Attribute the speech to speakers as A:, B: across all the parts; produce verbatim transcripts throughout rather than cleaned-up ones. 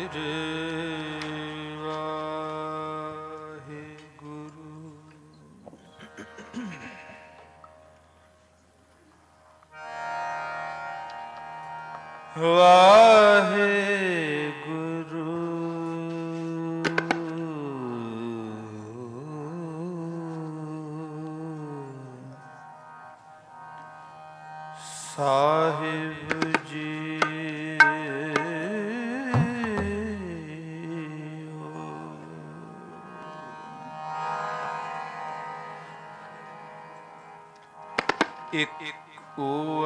A: एक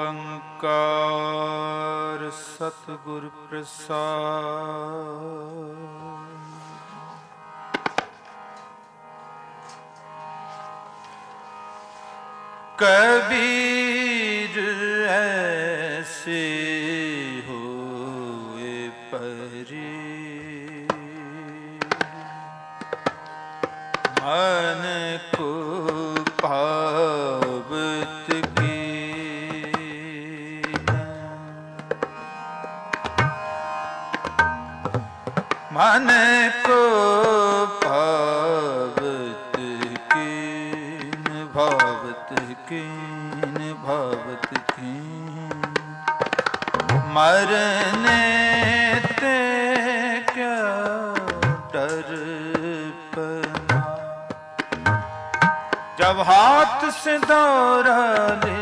A: ओंकार सतगुर प्रसाद। कबीर ऐसे होए परी मन को पावत की, मन को पावत कीन, भावत कीन, भावत कीन। मरने ते क्या डर पना, जब हाथ से दौड़ा ले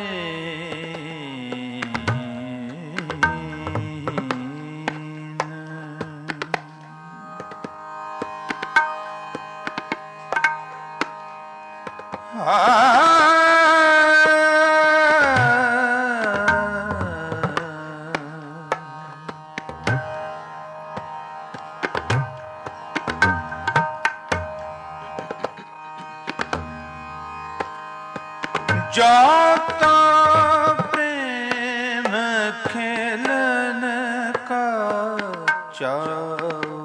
A: जाता प्रेम खेलन का चाओ,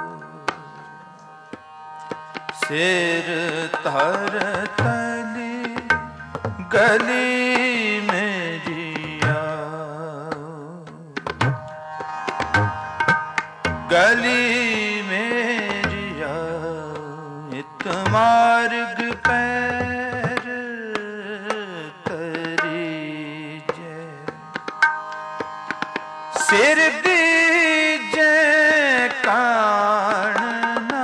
A: सिर धर तली गली मेरी आओ, गली मेरी आओ। इत मार्ग पैर सिर दीजे कान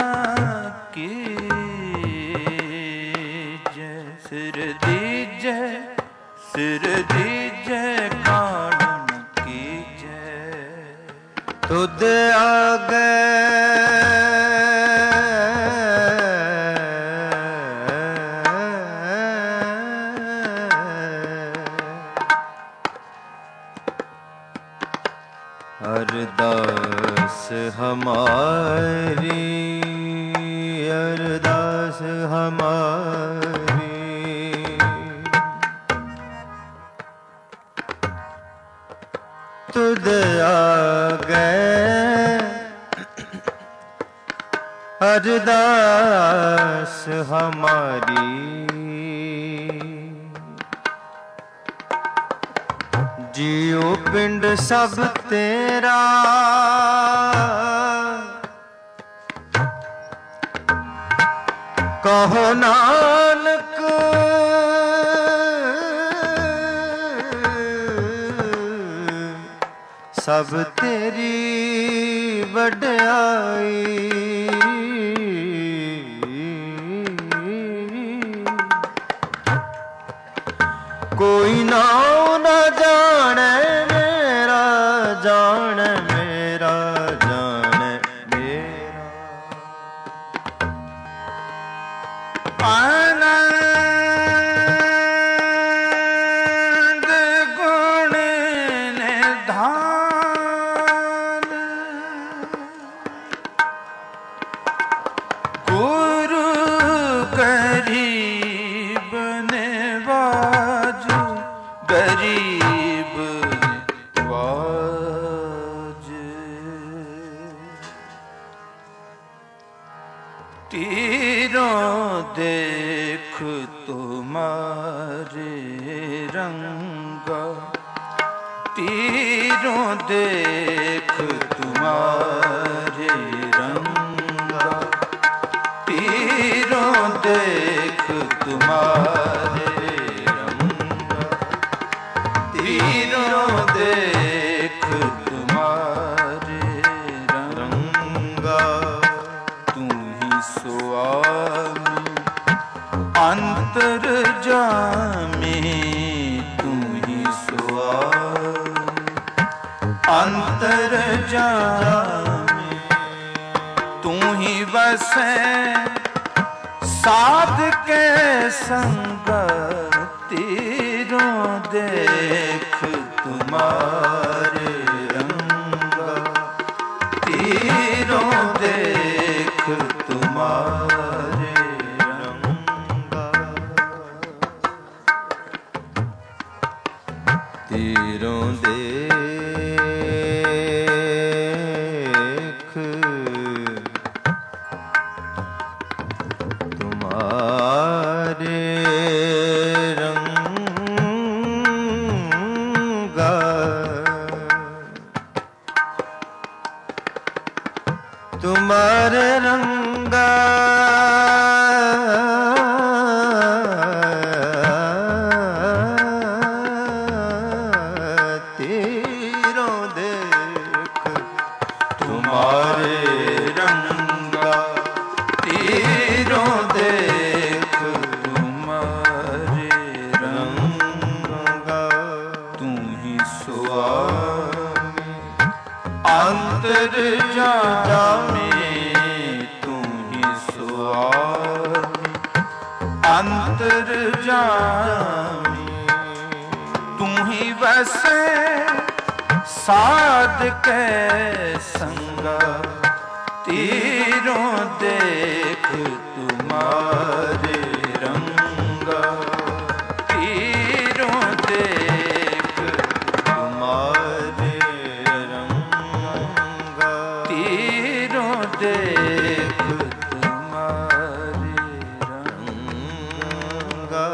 A: कीजे, सिर दीजे, सिर दीजे कान कीजे। तुद आगे अरदास हमारी, अरदास हमारी। तुद आगे अरदास हमारी, जियो पिंड सब तेरा, कहो नानक सब तेरी वड्याई। कोई नाम न जाने मेरा, जाने मेरा, जाने मेरा। आनंद गुण निधान, गुरु गरीब निवाजु, गरीब निवाज। तीरों देख तुम्हारे रंगा, तीरों देख तुम्हारे अंतर जामी तू ही सुआर, अंतर जामी तू ही बसे साध के संग तीरों देख तुम्हारे रंग, तीरों देख तुम्हारे रंग। तीरों देख तुम्हारे रंगा, तुम्हारे रंगा तीरों देख तुम्हारे रंगा, तीरों देख तुम्हारे रंगा। तू ही स्वामी अंतर जामी, तू ही स्वामी अंतर जामी, तू ही बसे साध के संगा, तीरों देख तुम्हारे रंगा, तीरों देख तुम्हारे रंगा, तीरों देख तुम्हारे रंगा।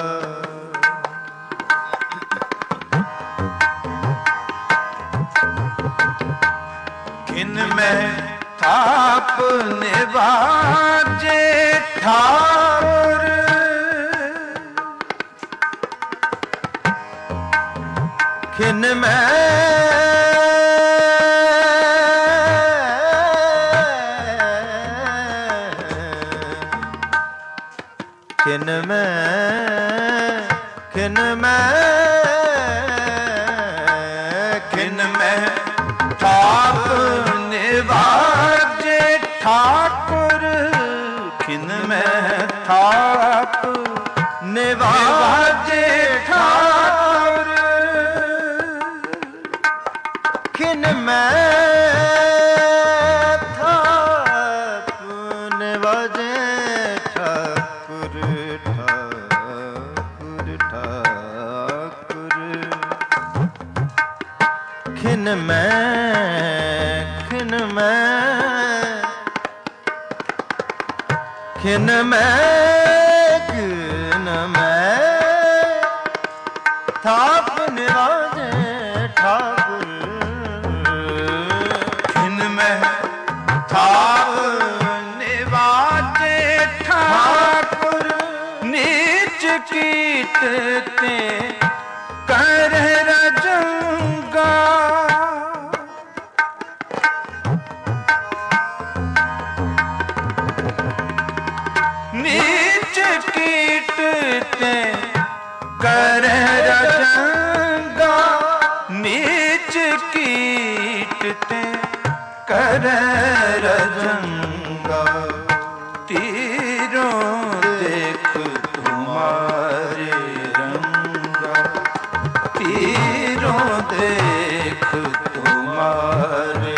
A: किन में थाप निवाजे ठाकुर, किन में किन में किन में किन में थाप निवाजे ठाकुर, किन में थाप निवाजे ठाकुर, किन में थाप निवाजे ठाकुर, ठाकुर ठाकुर, खिन में खिन में खिन में खिन में थाप निवाजे ठाकुर, खिन में थाप निवाजे ठाकुर, नीच कीट ते कर रजंगा, नीच कीट ते कर रजंगा, नीच कीट ते कर रजंगा। तीरों देख तुम्हारे रंगा, तीरों देख तुम्हारे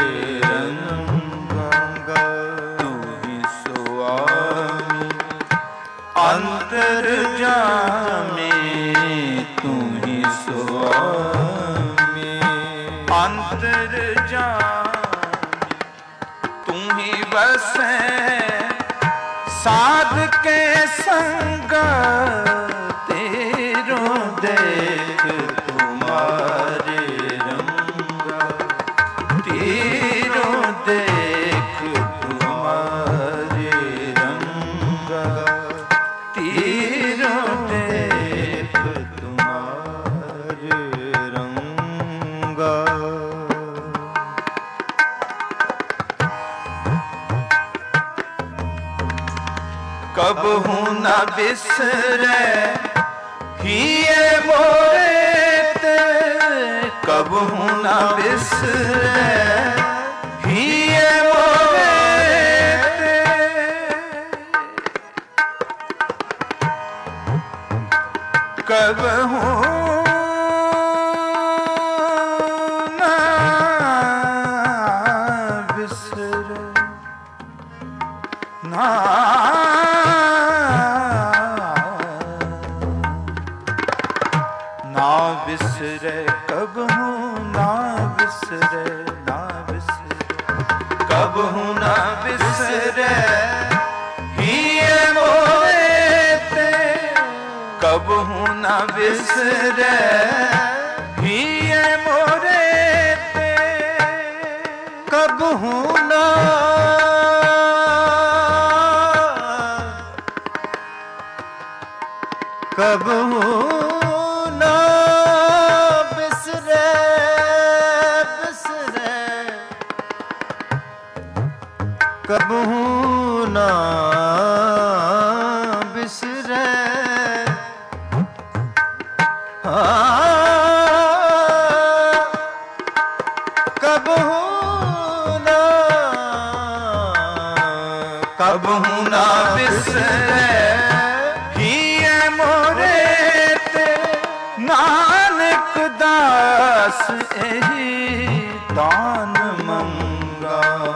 A: रंगा। तू ही स्वामी अंतर जामी, तू ही स्वामी अंतर जामी, तू ही बसे साध के संग, तीरों देख तुम्हारे रंगा, तीरों देख तुम्हारे रंगा, तीरों देख तुम्हारे रंगा। कब हूँ न बिसरे हिये मोरे ते कबहू न बिसरे, हिये मोरे ते कबहू न बिसरे, ना ना बिसरे कबहू ना बिसरे, ना बिसरे कबहू ना बिसरे, हिये मोरे ते कबहू ना बिसरे, हिये मोरे ते कबहू ना कबहू ना बिसरे, बिसरे कबहू ना बिसरे, कबहू ना कबहू ना बिसरे, हिये मोरे ते नानक दास एही दान मंगा।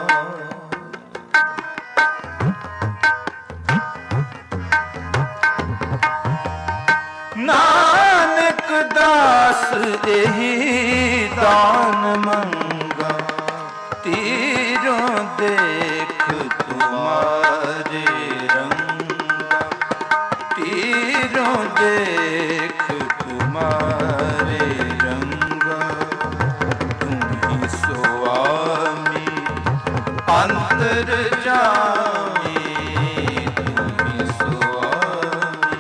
A: नानक दास एही दान मंगा, तीरों देख तुम्हारे रंगा, तीरों देख तुम्हारे रंगा, तुम्ही स्वामी अंतर्यामी, तुम्ही स्वामी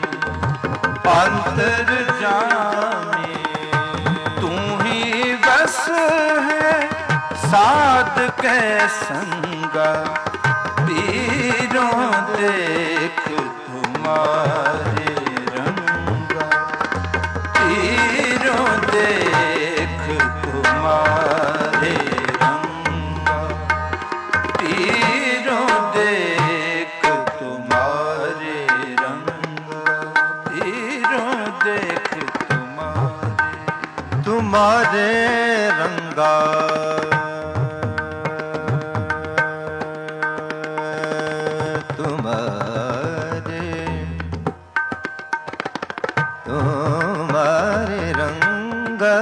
A: अंतर्यामी, तू ही बस है साध के संगा, तीरों देख तुम्हारे रंगा, तीरों देख तुम्हारे रंगा, तीरों देख तुम्हारे रंगा, तीरों देख तुम्हारे तुम्हारे रंगा। तुम्हारे तुम्हारे रंगा,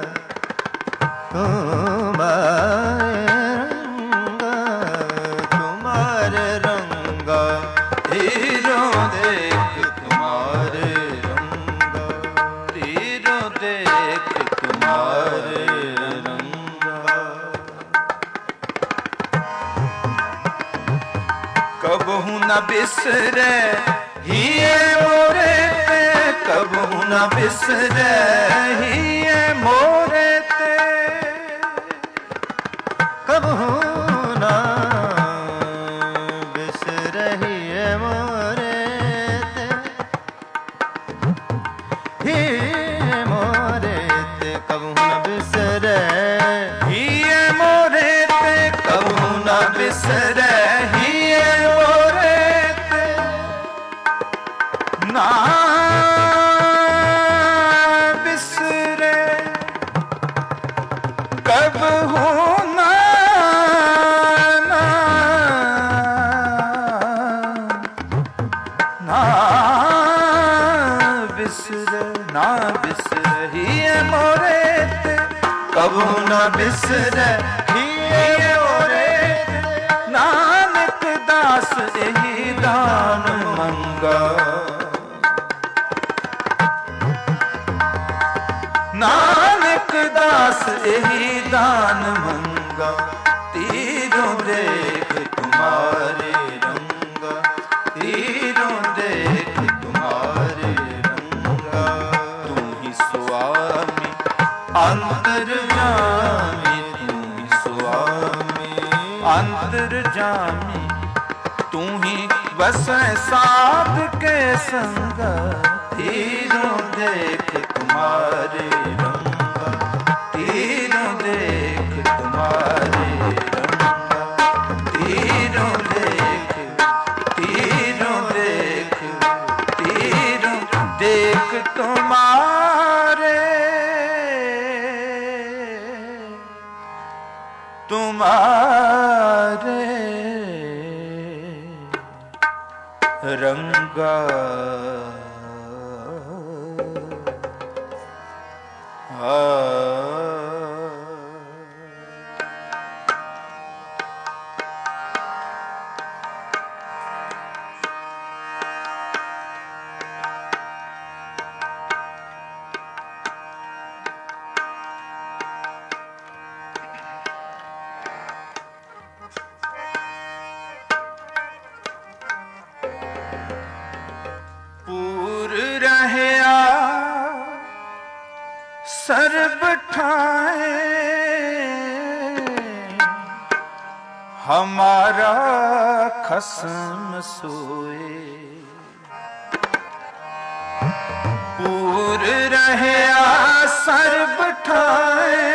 A: तुम्हारे रंगा, तुम्हारे रंगा, तीरों देख तुम्हारे रंगा, तीरों देख तुम्हारे रंगा। कबहू न बिसरे हिये मोरे ते, कबहू न बिसरे हिये मोरे ते, कबहू न बिसरे हिये मोरे ते, हिये मोरे ते कबहू न बिसरे, हिये मोरे ते कबहू न बिसरे, हिये मोरे ते ना बिसरे कबहू ना, ना ना बिसरे, ना बिसरे हिये मोरे ते कबहू ना बिसरे, हिये मोरे ते नानक दास एही दान मंगा। नानक दास एही दान मंगा, तीरों देख तुम्हारे रंगा, तीरों देख तुम्हारे रंगा, तू ही स्वामी अंतर्यामी, तू ही स्वामी अंतर्यामी, तू ही बसै साध के संग, तीरों देख तुम्हारे रंगा, तीरों देख तुम्हारे रंगा, तीरों देख, तीरों देख, तीरों देख तुम्हारे, तुम्हारे रंगा। सर्ब ठाए हमारा खसम सोए, पूर रहे सर्ब ठाए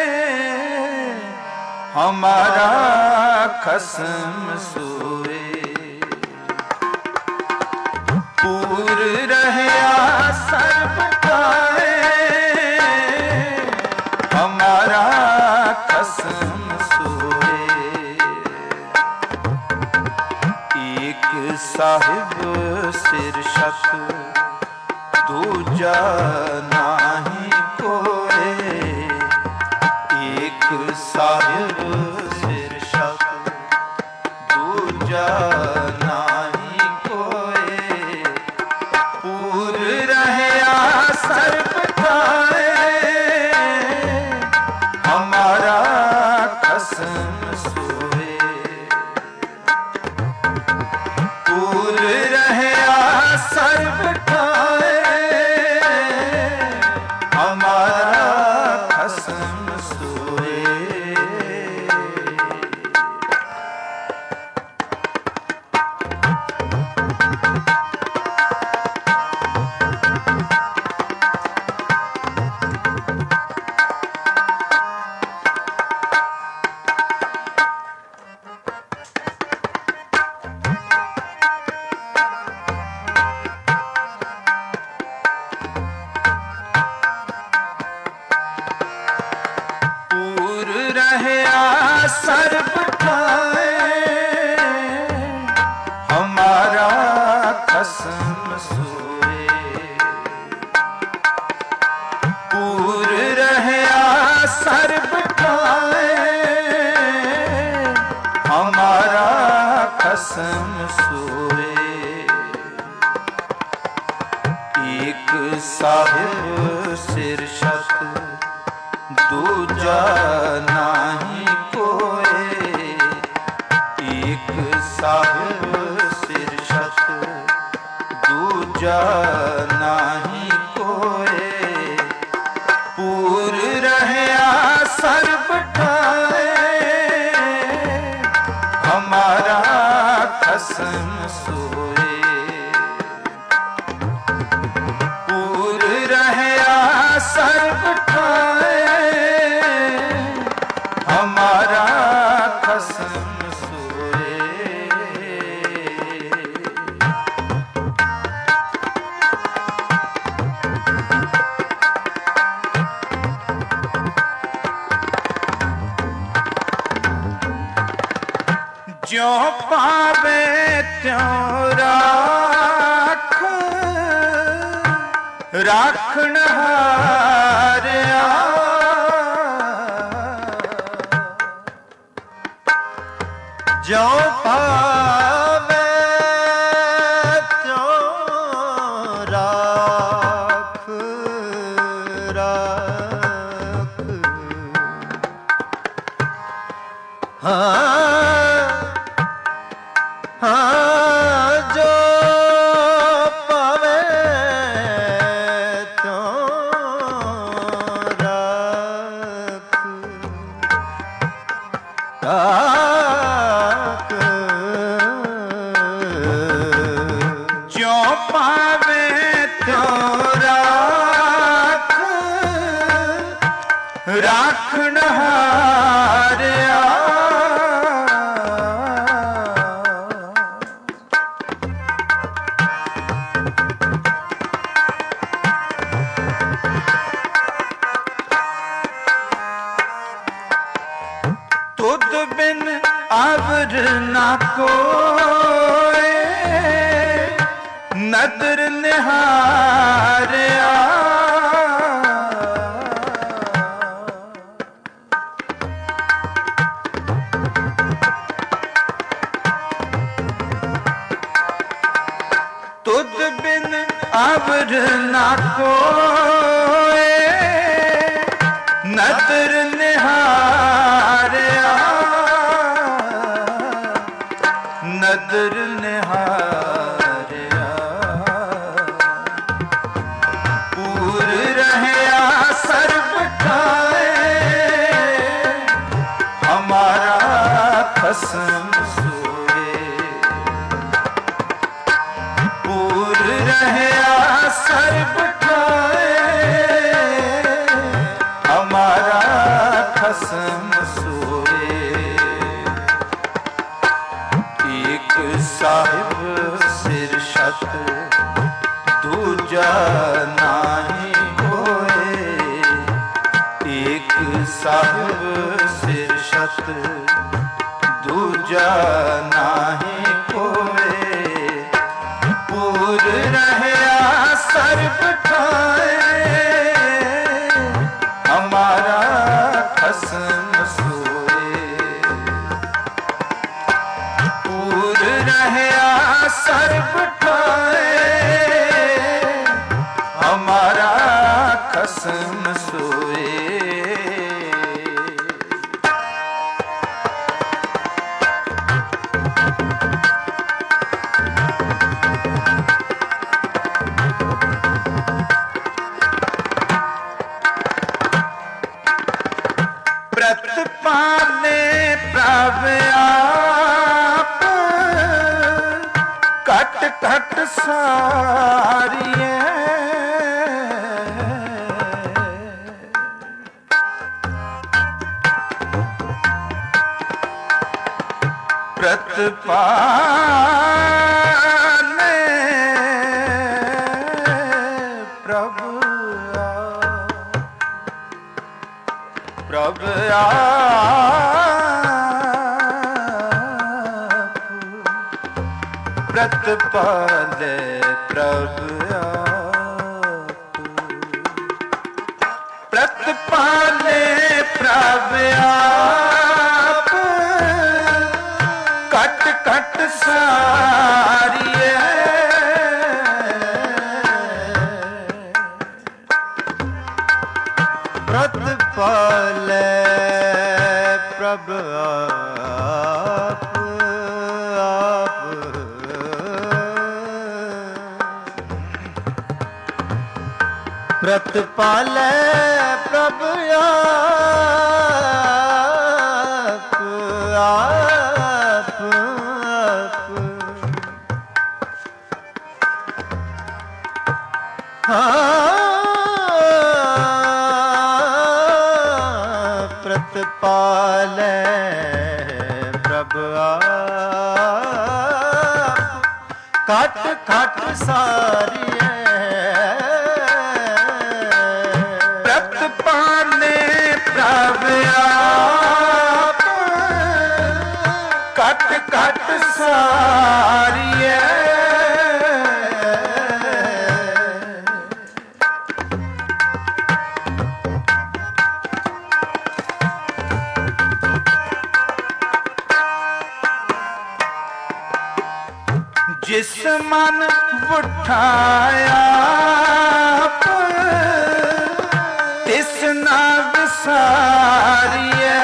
A: हमारा खसम सोए, पूर रहे सर्ब ठाए हमारा खसम सोए। एक साहिब सिर शक दूजा नाही कोए, एक साहिब सिर शक दूजा नाही कोए, पूर रहे सर्ब हमारा खसम सोए, पूर रहे सर्ब ठाए हमारा खसम सोए। सर्ब ठाए हमारा खसम सोए, पूर रहे सर्ब ठाए हमारा खसम सोए। एक साहिब सिर शक दूजा नाही कोए, एक साहिब सिर शक दूजा नाही कोए, पूर रहे सर्ब ठाए हमारा खसम सोए, पूर रहे सर्ब ठाए हमारा खसम सोए। ज्यों पावे त्यों राख राखण हारिया, ज्यों पावे त्यों राख राख, हाँ हाँ जो पावे त्यों राख राख आवर ना कोई नदर निहारिया तुद बिन आवर ना कोई नदर निहारिया नदर निहारिया पूर रहया सर्ब ठाए हमारा खसम सोए पूर रहया सर्ब ठाए हमारा खसम सोए एक साहिब सिर शत दूजा नाही होए एक साहिब सिर शत दूजा नाही होए पूर रहया सर्ब ठाए हमारा खसम सोए पूर रहया सर्ब ठाए हमारा खसम सोए पाने प्रभ आप कट कट सारिए प्रतिपाने प्रभ प्रभ आप प्रतिपाले प्रभ आप प्रतिपाले प्रभ आप कट कट सारिए प्रतिपाले प्रभ आप आप प्रतिपाले प्रभ आप आप आप प्रतिपाले प्रभ आप खट खट सारिए प्रतिपाले प्रभ आप खट खट सारिए जिस मन उठाया तिस ना विसारिए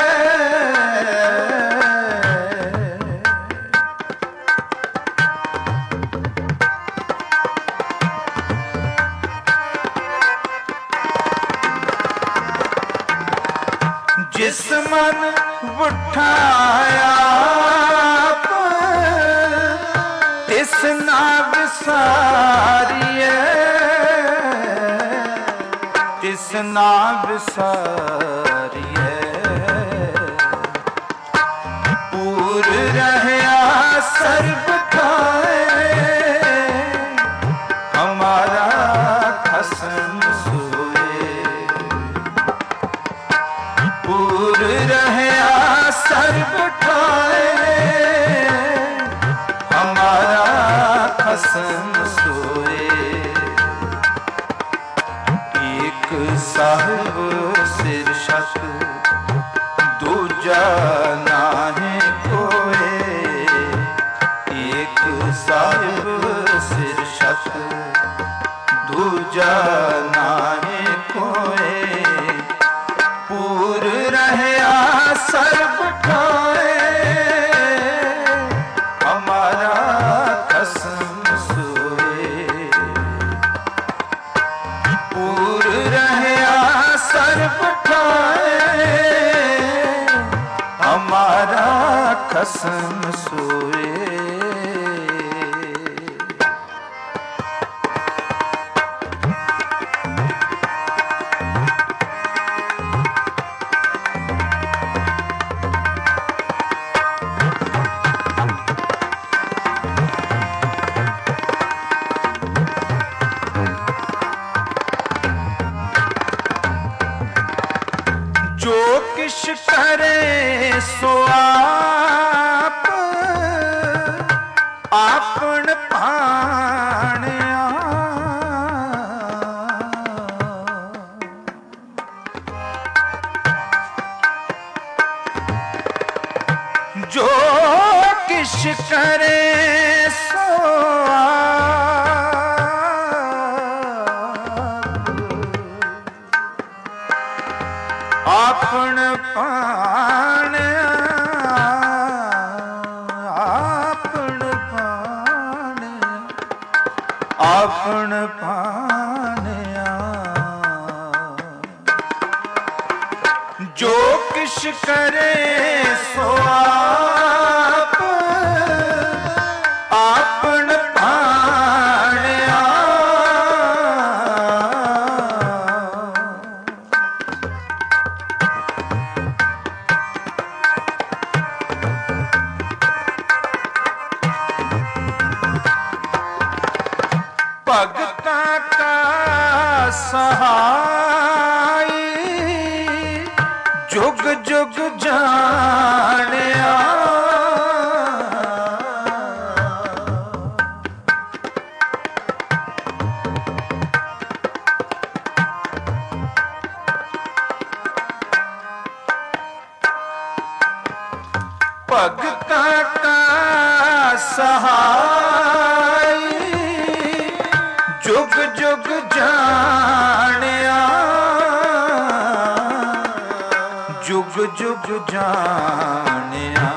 A: जिस मन उठाया तिस ना विसारिए तिस ना विसारिए पूर रहया सर्ब ठाए हमारा खसम सोए पूर रहया सर्ब ठाए खसम सोए। एक साहिब सिर शक दूजा नाहे कोए। एक साहिब सिर शक दूजा नाहे कोए। पूर रहया सर्ब ठाए हमारा खसम सोए। पूर रहया सर्ब ठाए हमारा खसम सोए। जो किश करे सो आप आपन पाणिया। जो किश करे सो आपन पाण आपन पाण आपन पाणया। जो किश करे सो आप आपन पाणया। भगता का सहाय जुग जुग जानिया। भगता का सहाय जुग जुग जानिया। जुग जुग जानिया।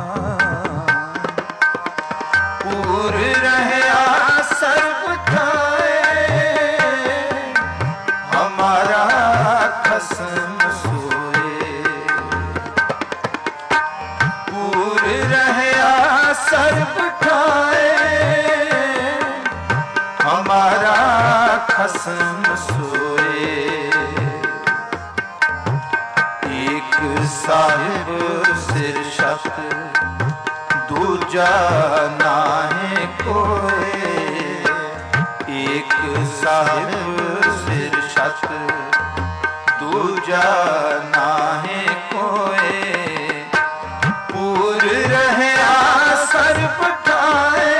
A: पूर रहया सर्ब ठाए हमारा खसम सोए। पूर रहया सर्ब ठाए हमारा खसम सोए। एक साहिब सिर शक दूजा नाहे कोए। एक साहिब सिर शक दूजा नाहे कोए। पूर रहया सर्ब ठाए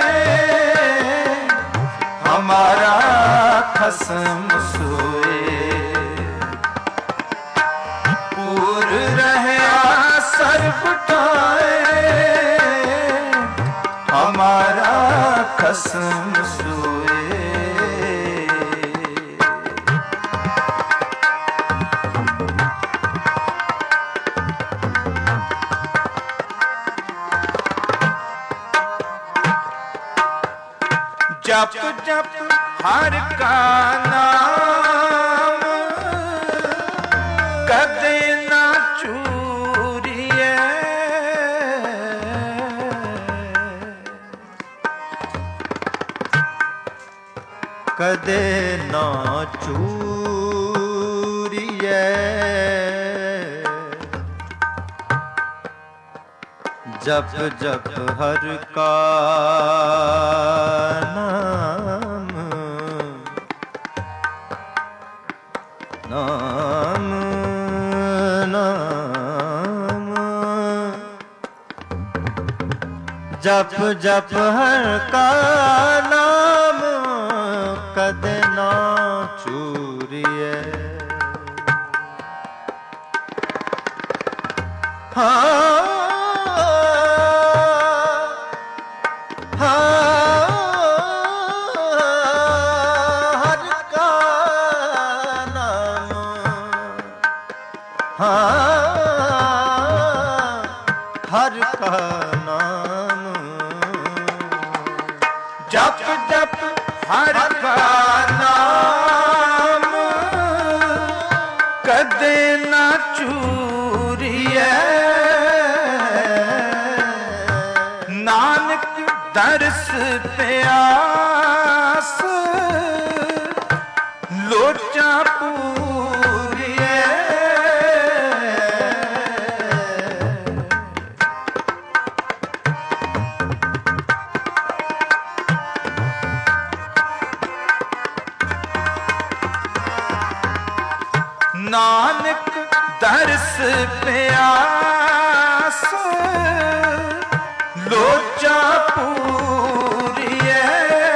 A: हमारा खसम सोए। पूर रहया सर्ब ठाए हमारा खसम सोए। जप जप हर का नाम कदे ना चूरिए।
B: कदे ना चूरिए। जप जप हर का नाम नाम नाम जप जप हर का नाम कदे ना चूरिए। हाँ हर का नाम
A: जप जप हर का नाम कदे ना चूरिए। नानक दरस प्यास लोचा पूरिए। नानक दरस प्यास लोचा पूरिए।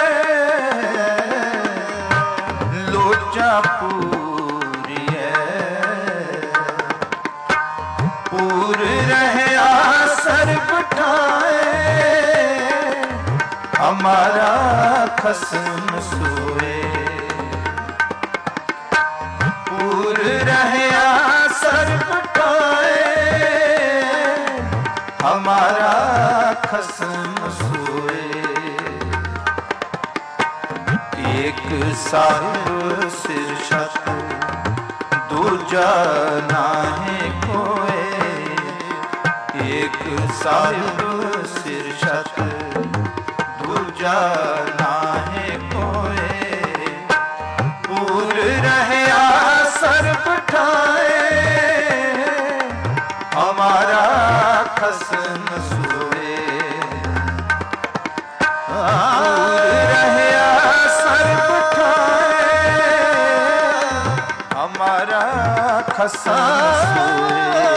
A: लोचा पूरिए। पूर रहया सर्ब ठाए हमारा खसम सोए। पूर रहया सर्ब ठाए हमारा खसम सोए। एक साहिब सिर छत दूजा नाहे कोए। एक साहिब सिर छत दूजा नाहे कोए। पूर रहया सर्ब ठाए हमारा खसम सोए। पूर रहया सर्ब ठाए हमारा खसम सोए।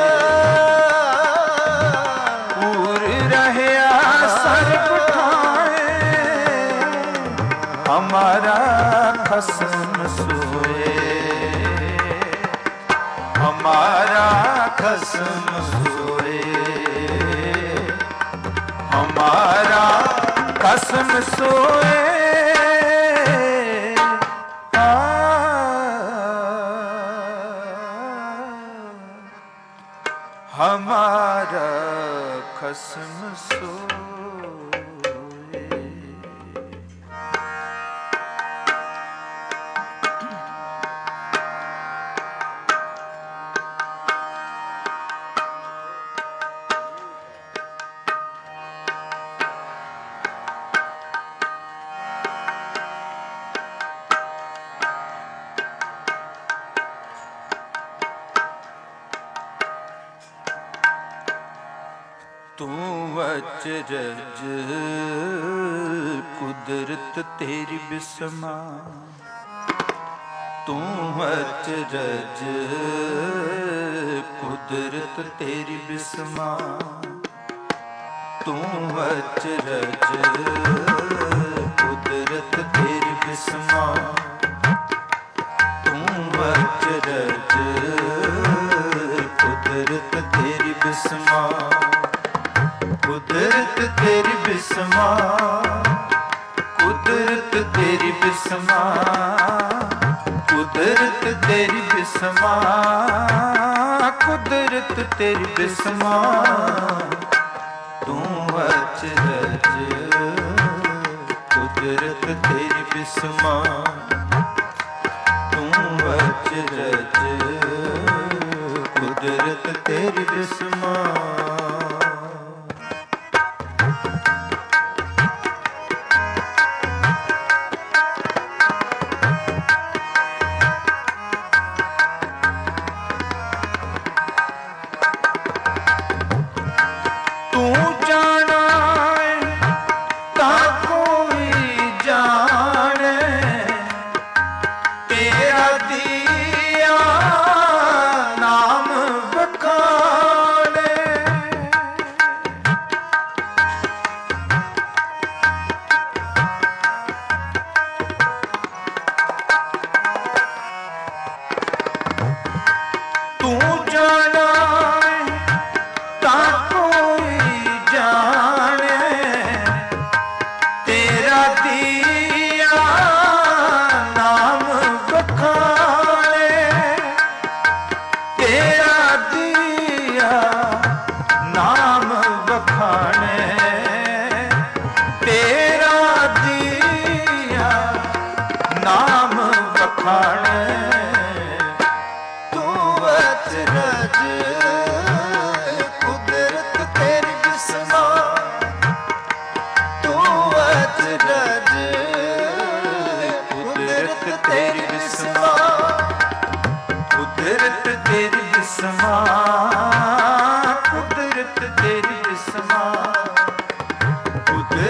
A: पूर रहया सर्ब ठाए हमारा खसम सोए। हमारा खसम सोए। हमारा खसम सोए। हमारा खसम सोए। तूं अचरज कुदरत तेरी बिस्मा। तूं अचरज कुदरत तेरी बिस्मा। तूं अचरज कुदरत तेरी बिस्मा। तूं अचरज कुदरत तेरी बिस्मा। कुदरत तेरी बिस्मा। कुदरत तेरी बिस्मा। कुदरत तेरी बिस्मा। कुदरत तेरी बिस्मा। तू अचरज कुदरत तेरी बिस्मा। तू अचरज कुदरत तेरी बिस्मा।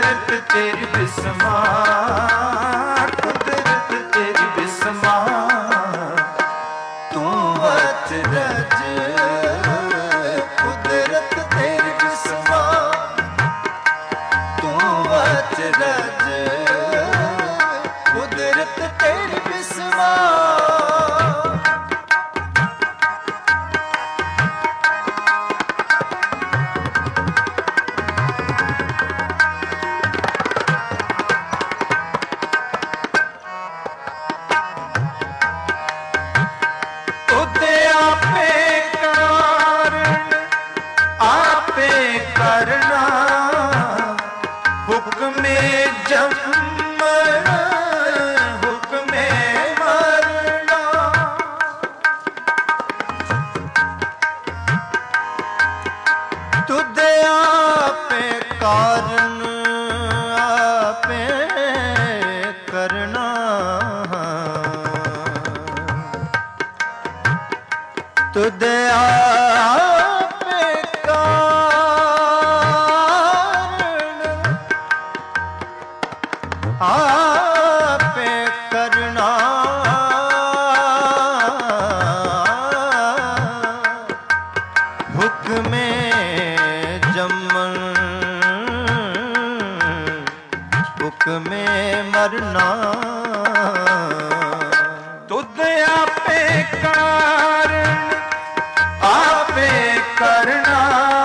A: ਕੁਦਰਤ ਤੇਰੀ ਬਿਸਮਾ, ਕੁਦਰਤ ਤੇਰੀ ਬਿਸਮਾ, ਤੂੰ ਅਚਰਜ ਕੁਦਰਤ ਤੇਰੀ ਬਿਸਮਾ, ਤੂੰ ਅਚਰਜ ਕੁਦਰਤ ਤੇਰੀ ਬਿਸਮਾ। ਕਰਨਾ ਹੁਕਮੇ ਜੰਮਣਾ ਹੁਕਮੇ ਮਰਨਾ, ਤੁਧ ਆਪੇ ਕਾਰਨ ਆਪੇ ਕਰਨਾ, ਤੁਧ ਆਪੇ ਕਰਨਾ, ਹੁਕਮੇ ਜੰਮਣ ਹੁਕਮੇ ਮਰਨਾ, ਤੁਧ ਆਪੇ ਕਾਰਨ ਆਪੇ ਕਰਨਾ,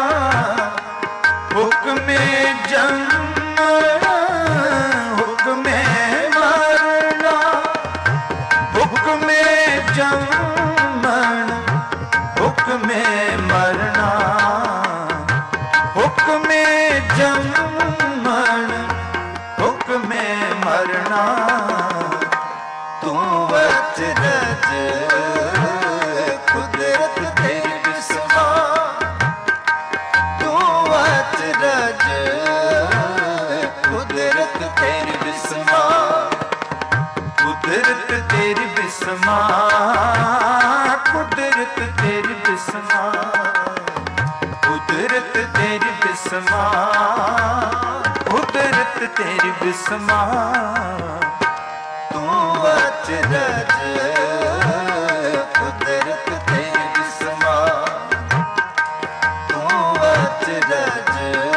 A: ਹੁਕਮੇ ਜੰਮਣ ਜੰਮਣ ਹੁਕਮੇ ਮਰਨਾ, ਹੁਕਮੇ ਜੰਮਣ ਹੁਕਮੇ ਮਰਨਾ, ਤੂੰ ਅਚਰਜ ਕੁਦਰਤ ਤੇਰੀ ਬਿਸਮਾ, ਤੂੰ ਅਚਰਜ ਕੁਦਰਤ ਤੇਰੀ ਬਿਸਮਾ, ਕੁਦਰਤ ਤੇਰੀ ਬਿਸਮਾ, ਕੁਦਰਤ ਤੇਰੀ ਬਿਸਮਾ, ਕੁਦਰਤ ਤੇਰੀ ਬਿਸਮਾ, ਕੁਦਰਤ ਤੇਰੀ ਬਿਸਮਾ, ਤੂੰ ਅਚਰਜ ਕੁਦਰਤ ਤੇਰੀ ਬਿਸਮਾ, ਤੂੰ ਅਚਰਜ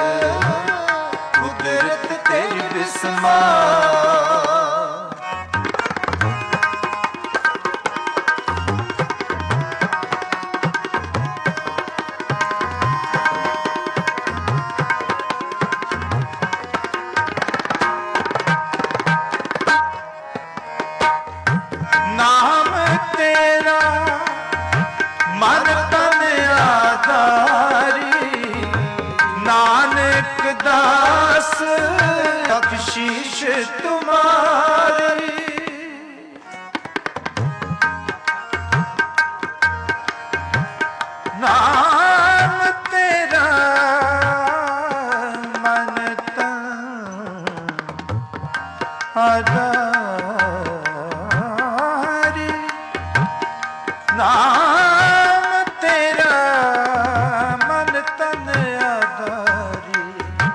A: ਕੁਦਰਤ ਤੇਰੀ ਬਿਸਮਾ। ਨਾਮ ਤੇਰਾ ਮਨ ਤਨ ਆਧਾਰੀ, ਨਾਨਕ ਦਾਸ ਬਖਸ਼ੀਸ਼ ਤੁਮਾਰੀ, ਨਾਮ ਤੇਰਾ ਮਨ ਤਨ ਆਧਾਰੀ, ਨਾਮ ਤੇਰਾ ਮਨ ਤਨ ਆਧਾਰੀ,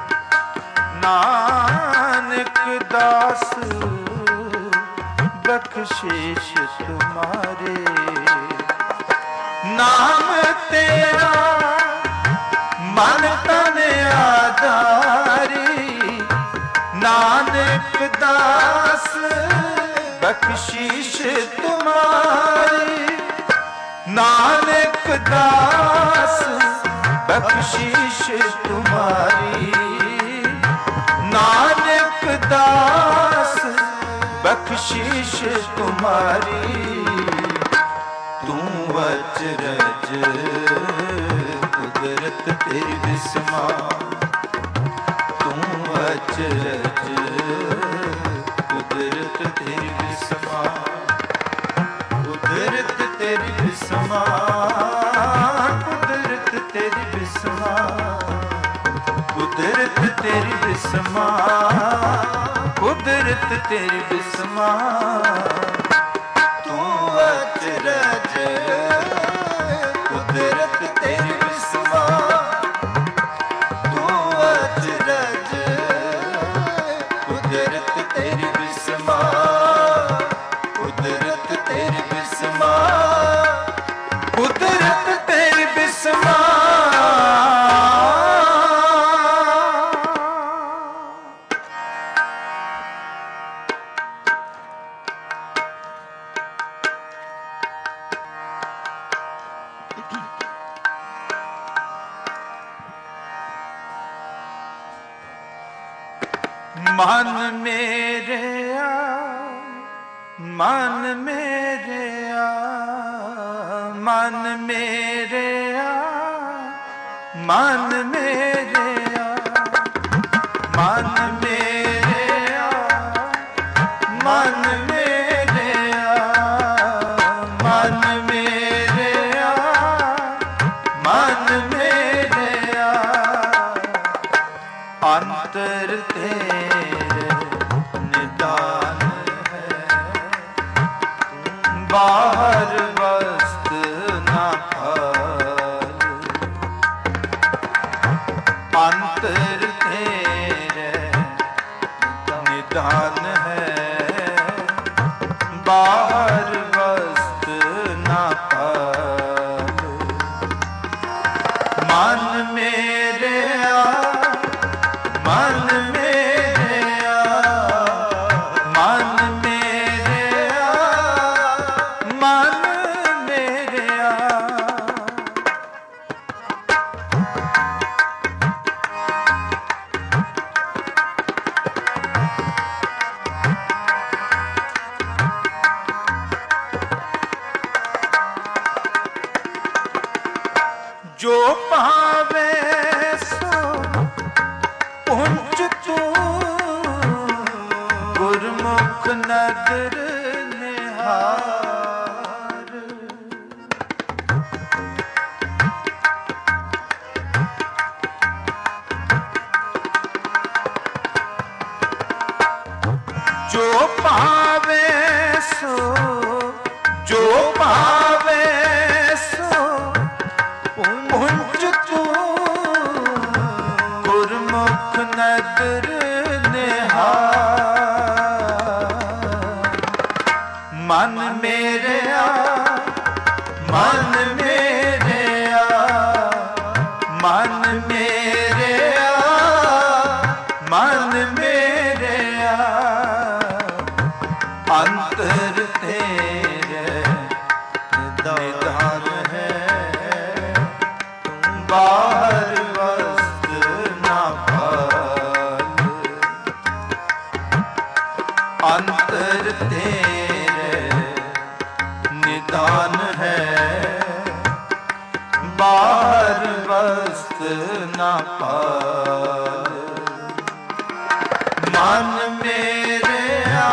A: ਨਾਨਕ ਦਾਸ ਬਖਸ਼ੀਸ਼ ਤੁਮਾਰੇ, ਨਾਮ ਤੇਰਾ ਮਨ ਤਨ ਆਧਾਰੀ, ਨਾਨਕ ਦਾਸ ਬਖਸ਼ੀਸ਼ ਤੁਮਾਰੀ, ਨਾਨਕ ਦਾਸ ਬਖਸ਼ੀਸ਼ ਤੁਮਾਰੀ, ਨਾਨਕ ਦਾਸ ਬਖਸ਼ੀਸ਼ ਤੁਮਾਰੀ, ਤੂੰ ਅਚਰਜ ਕੁਦਰਤ ਤੇਰੀ ਬਿਸਮਾ, ਤੂੰ ਅਚਰਜ ਕੁਦਰਤ ਤੇਰੀ ਬਿਸਮਾ, ਕੁਦਰਤ ਤੇਰੀ ਬਿਸਮਾ, ਕੁਦਰਤ ਤੇਰੀ ਬਿਸਮਾ, ਕੁਦਰਤ ਤੇਰੀ ਬਿਸਮਾ, ਕੁਦਰਤ ਤੇਰੀ ਬਿਸਮਾ, ਤੂੰ ਅਚਰਜ ਕੁਦਰਤ ਤੇਰੀ ਬਿਸਮਾ, ਤੂੰ ਅਚਰਜ ਮਨ ਮੇਰਿਆ ਮਨ ਮੇਰਿਆ ਮਨ ਮੇਰਿਆ ਮਨ ਮੇਰਿਆ ਮਨ ਮੇਰਿਆ ਮਨ ਮੇਰਿਆ ਮਨ ਮੇਰਿਆ ਮਨ ਮੇਰਿਆ ਅੰਤਰ ਤੇਰੇ ਨਿਦਾਨ ਹੈ ਬਾਹਰ ਵਸਤ ਨਾ ਪਾਰ ਅੰਤਰ ਤੇਰੇ ਨਿਦਾਨ ਹੈ ਬਾਹਰ ਵਸਤ ਨਾ ਪਾਰ ਮਨ ਮੇਰਿਆ ਮਨ ਮੇਰਿਆ ਮਨ ਮੇਰਿਆ ਮਨ ਮੇਰਿਆ ਜੋ ਪਾਵੇ ਸੋ ਪਹੁੰਚ ਤੂੰ ਗੁਰਮੁਖ ਨਦਰ ਨਿਹਾਰ ਜੋ ਪਾਵੇ ਸੋ ਜੋ ਪਾਵੇ ਸੋ ਪਹੁੰਚ ਤੂੰ ਗੁਰਮੁਖ ਨਦਰ ਨਿਹਾਰ ਮਨ ਮੇਰਿਆ ਮਨ ਮੇਰਿਆ ਮਨ ਮੇਰਿਆ ਮਨ ਮੇਰਿਆ ਅੰਤਰ ਤੇਰੇ ਨਿਦਾਨ ਹੈ ਬਾਹਰ ਵਸਤ ਨਾ ਪਾਲ ਅੰਤਰ ਤੇਰੇ ਨਿਦਾਨ ਹੈ ਬਾਹਰ ਵਸਤ ਨਾ ਪਾਲ ਮਨ ਮੇਰਿਆ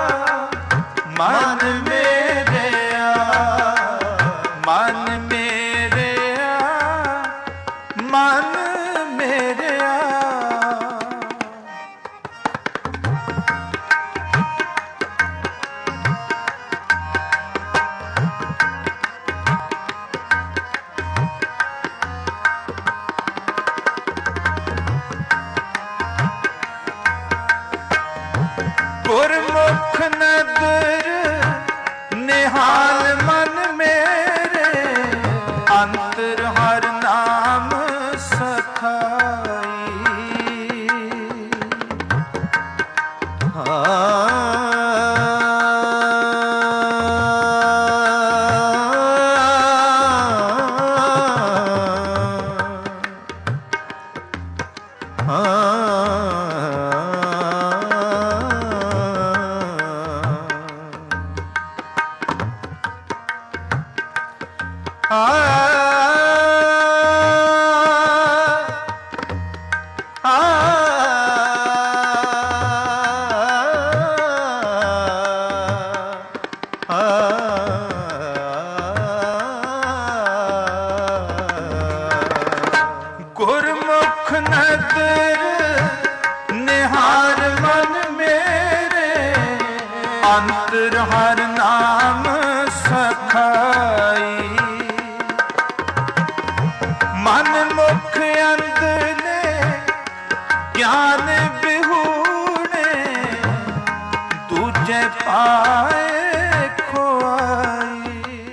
A: ਮਨ ਮੇਰਿਆ ਮਨ ਮੇਰਿਆ ਮਨ ਮੇਰਿਆ ਗੁਰਮੁਖ ਨਦਰ ਨਿਹਾਲ ਮਨ ਮੇਰੇ ਅੰਤਰ ਹਰ ਨਾਮ ਸਖਾਈ ਗੁਰਮੁਖ ਨਦਰ ਨਿਹਾਰ ਮਨ ਮੇਰੇ ਅੰਤਰ ਹਰ ਨਾਮ ਸਖਾਈ ਮਨ ਮੁਖ ਅੰਦਲੇ ਗਿਆਨ ਬਿਹੂਣੇ ਦੂਜੇ ਪਾਏ ਖੁਆਈ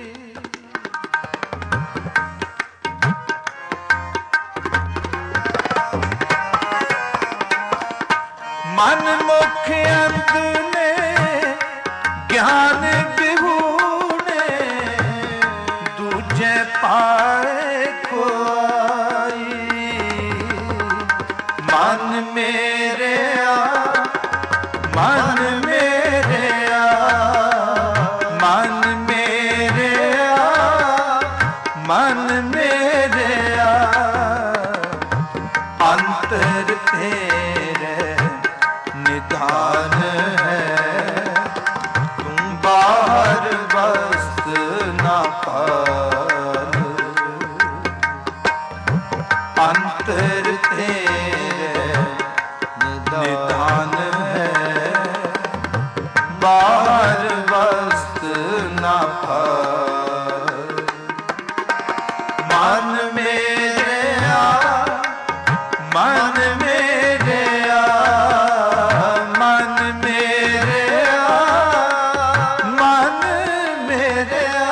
A: ਮਨ ਮੁਖ ਅੰਦਲੇ ਗਿਆਨ ਬਿਹੂਣੇ ਦੂਜੇ ਪਾਏ ਖੁਆਈ ਮਨ ਮੇਰਿਆ ਮਨ ਮੇਰਿਆ ਮਨ ਮੇਰਿਆ ਮਨ ਮੇਰਿਆ ਅੰਤਰ ਤੇਰੇ ਨਿਧਾਨ ਹੈ ਤੂੰ ਬਾਹਰ ਵਸਤ ਨਾ ਪਾਲ ਅੰਤਰ ਤੇਰੇ ਨਿਧਾਨ ਹੈ ਬਾਹਰ ਵਸਤ ਨਾ ਪਾਲ ਮਨ ਮੇਰਿਆ ਮਨ ਮੇਰਿਆ ਮਨ ਮੇਰਿਆ ਮਨ ਮੇਰਿਆ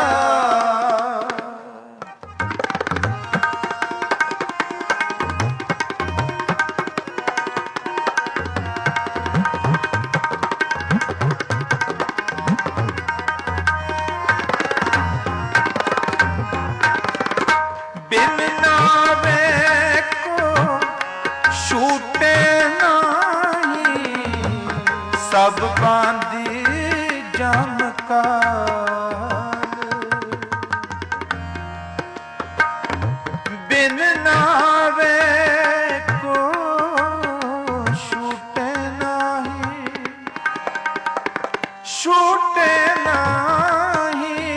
A: ਬਿਨ ਨਾਵੇ ਕੋ ਛੂਟੇ ਨਾਹੀ ਸਭ ਬਾਂਧੀ ਜਮਕਾਲ ਬਿਨ ਨਾਵੇ ਕੋ ਛੂਟੇ ਨਾਹੀ ਛੂਟੇ ਨਾਹੀ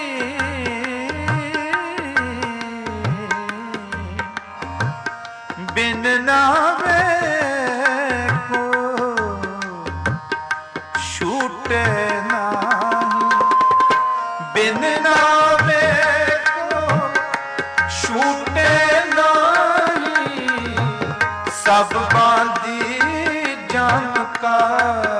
A: ਬਿਨ ਨਾਵੇ ਕੋ ਛੂਟੇ ਨਾਹੀ ਬਿਨ ਨਾਵੇ ਕੋ ਛੂਟੇ ਨਾਹੀ ਸਭ ਬਾਂਧੀ ਜਮਕਾਲ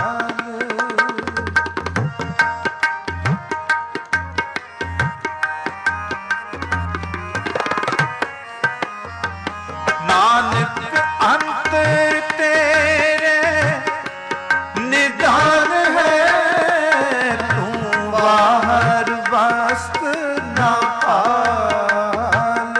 A: ਨਾਨਕ ਅੰਤਰ ਤੇਰੇ ਨਿਧਾਨ ਹੈ ਤੂੰ ਬਾਹਰ ਵਸਤ ਨਾ ਪਾਲ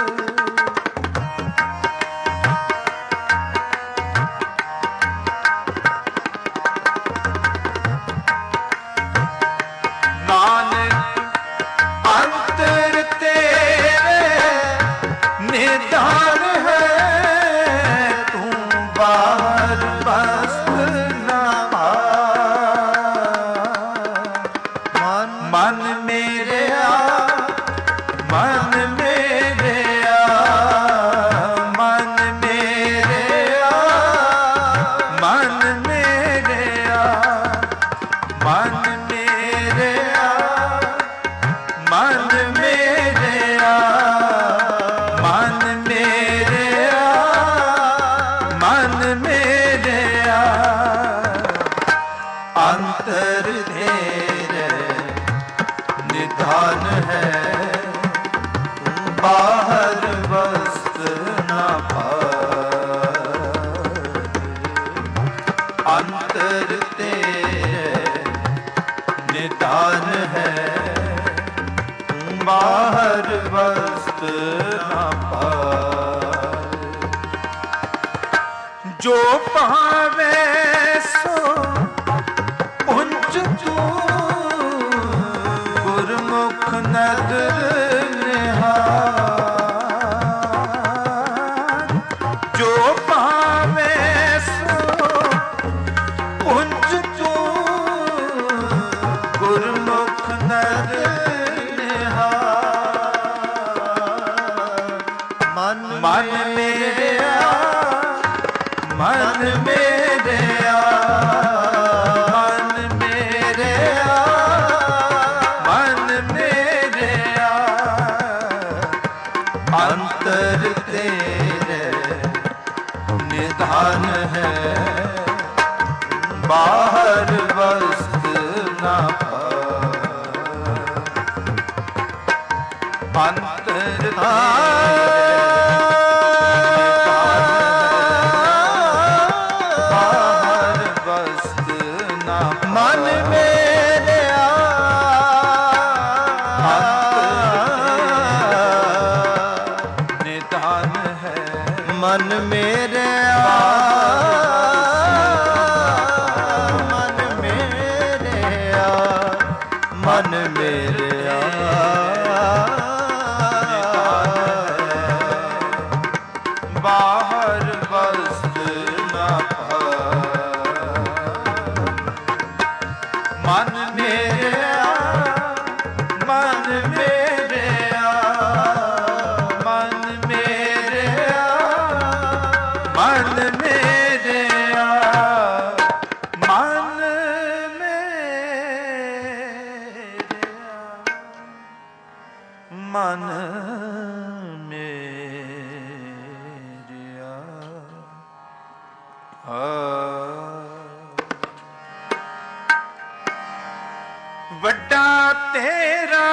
A: ਨਾਨਕ ਅੰਤਰ ਤੇਰੇ ਨਿਧਾਨ ਬਾਹਰ ਵਸਤ ਨਾ ਪਾਲ ਮਨ ਮੇਰਿਆ ਮਨ ਮੇਰਿਆ ਮਨ ਮੇਰਿਆ ਮਨ ਮੇਰਿਆ ਮਨ ਮੇਰਿਆ ਮਨ ਮੇਰਿਆ ਮਨ ਮੇਰਿਆ ਮਨ ਮੇਰਿਆ ਅੰਤਰ ਤੇਰੇ ਨਿਧਾਨ ਹੈ ਤੂੰ ਬਾਹਰ ਵਸਤ ਨਾ ਪਾਲ ਅੰਤਰ ਤੇਰੇ ਨਿਧਾਨ ਹੈ ਤੂੰ ਬਾਹਰ ਵਸਤ ਨਾ ਪਾਲ ਜੋ ਭਾਵੇ ਸੋ ਪੁੰਜ ਤੂੰ ਗੁਰਮੁਖ ਨਦਰ ਨਿਹਾਲ ਜੋ ਭਾਵੇ ਸੋ ਪੁੰਜ ਤੂੰ ਗੁਰਮੁਖ ਨਦਰ ਨਿਹਾਲ ਮਨ ਮਨ ਮੇਰਿਆ ਮਨ ਮੇਰਿਆ ਮਨ ਮੇਰਿਆ ਮਨ ਮੇਰਿਆ ਅੰਤਰ ਤੇਰੇ ਨਿਧਾਨ ਹੈ ਬਾਹਰ ਵਸਤ ਨਾ ਪਾਲ ਅੰਤਰ ਮਨ ਮੇਰਿਆ ਨਿਧਾਨ ਹੈ ਮਨ ਮੇਰਿਆ ਵੱਡਾ ਤੇਰਾ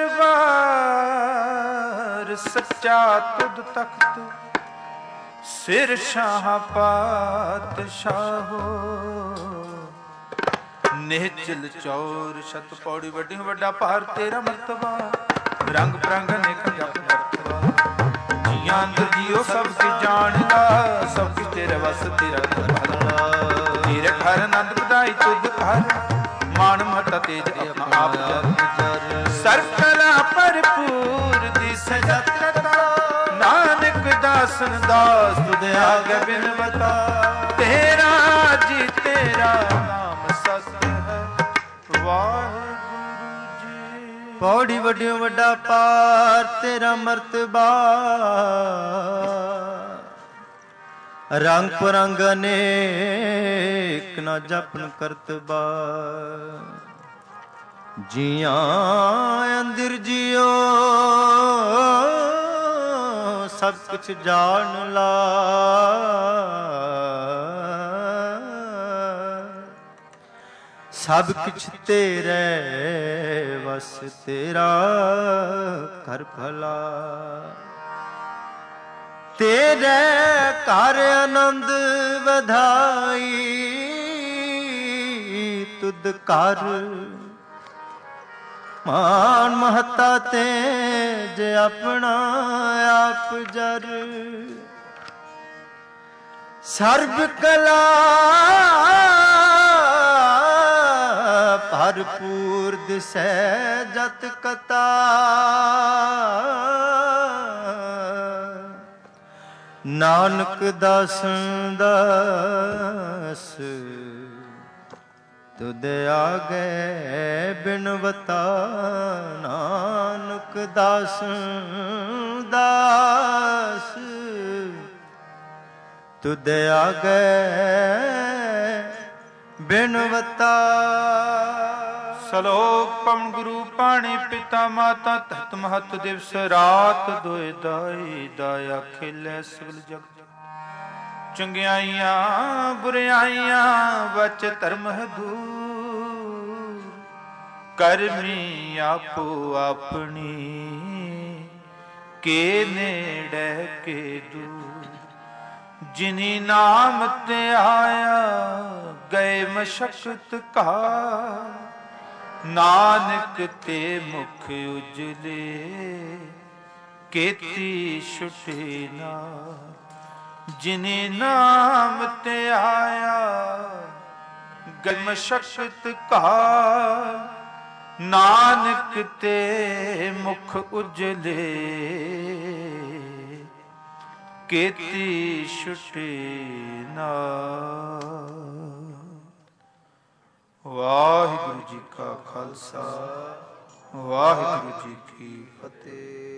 A: ਦਰਬਾਰ ਸੱਚਾ ਤੁਧ ਤਖਤ ਸਿਰ ਸ਼ਾਹ ਪਾਤਸ਼ਾਹੋ ਨਿਹਚਲ ਚੌਰ ਸ਼ਤ ਪੌੜੀ ਵੱਡੀ ਵੱਡਾ ਭਾਰ ਤੇਰਾ ਮਰਤਬਾ ਰੰਗ ਪ੍ਰੰਗ ਅਨੇਕ ਜਪ ਮਰਤਬਾ ਜੀਆਂ ਅੰਦਰ ਜੀਓ ਸਭ ਕੀ ਜਾਣਦਾ ਸਭ ਕੀ ਤੇਰੇ ਵਸ ਤੇਰਾ ਭਲਾ ਤੇਰੇ ਘਰ ਆਨੰਦ ਵਧਾਈ ਤੁਧ ਘਰ ਮਾਨ ਮਤਾ ਤੇਜ ਆਪਣਾ ਆਪ ਜਰ ਸਰਬ ਕਲਾ ਭਰਪੂਰ ਦੀ ਸਜਤਤਾ ਨਾਨਕ ਦਾਸਨ ਦਾਸ ਤੁਧ ਆਗੇ ਬਿਨਵਤਾ ਤੇਰਾ ਜੀ ਤੇਰਾ ਨਾਮ ਸਤ ਹੈ ਵਾਹਿਗੁਰੂ ਜੀ।
B: ਪੌੜੀ ਵੱਡਿਓ ਵੱਡਾ ਪਾਰ ਤੇਰਾ ਮਰਤਬਾ ਰੰਗ ਪਰੰਗ ਅਨੇਕ ਨਾ ਜਪਨ ਕਰਤਬਾ ਜੀਆਂ ਅੰਦਰ ਜਿਉ ਸਭ ਕੁਛ ਜਾਣ ਲਾ ਸਭ ਕੁਛ ਤੇਰੇ ਵਸ ਤੇਰਾ ਕਰ ਭਲਾ ਤੇਰੇ ਘਰ ਆਨੰਦ ਵਧਾਈ ਤੁਧ ਘਰ ਮਾਨ ਮਹਤਾ ਤੇ ਜੇ ਆਪਣਾ ਆਪ ਜਰ ਸਰਬ ਕਲਾ ਭਰਪੂਰ ਦਿਸੈ ਜਤ ਕਤਾ ਨਾਨਕ ਦਾਸਨ ਦਾਸ ਤੁਧ ਆਗੇ ਬਿਨਵਤਾ ਨਾਨਕ ਦਾਸਨ ਦਾਸ ਤੁਧ ਆਗੇ ਬਿਨਵਤਾ।
A: ਸਲੋਕ ਪਵਨ ਗੁਰੂ ਪਾਣੀ ਪਿਤਾ ਮਾਤਾ ਤਤ ਮਹਤ ਦਿਵਸ ਰਾਤ ਦੋਇ ਦਾਈ ਦਾਇਆ ਖੇਲੇ ਸਗਲ ਜਗਤ ਚੰਗਿਆਈਆਂ ਬੁਰਿਆਈਆਂ ਵਚ ਧਰਮ ਦੂਰ ਕਰਮੀ ਆਪੋ ਆਪਣੀ ਕੇ ਨੇੜੇ ਕੇ ਦੂਰ ਜਿਨੀ ਨਾਮ ਤੇ ਆਇਆ ਗਏ ਮਸ਼ਕਤ ਕਾ ਨਾਨਕ ਤੇ ਮੁਖ ਉਜਲੇ ਕੀਤੀ ਛੁਟੇ ਨਾ ਜਿਨੇ ਨਾਮ ਤੇ ਆਇਆ ਗਏ ਮਸ਼ਕਤ ਕਾ ਨਾਨਕ ਤੇ ਮੁਖ ਉਜਲੇ ਕੀਤੀ ਛੁਟੇ ਨਾ। ਵਾਹਿਗੁਰੂ ਜੀ ਕਾ ਖਾਲਸਾ ਵਾਹਿਗੁਰੂ ਜੀ ਕੀ ਫਤਿਹ।